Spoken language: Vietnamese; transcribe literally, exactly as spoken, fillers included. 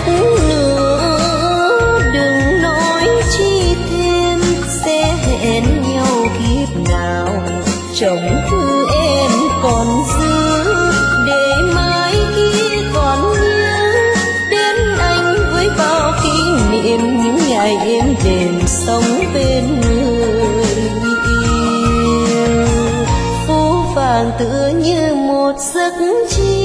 nữa, đừng nói chi thêm, sẽ hẹn nhau kiếp nào. Chồng thư em còn giữ, để mai kia còn nhớ đến anh với bao kỷ niệm những ngày êm đềm sống bên người yêu. Phố vàng tựa như một giấc chiêm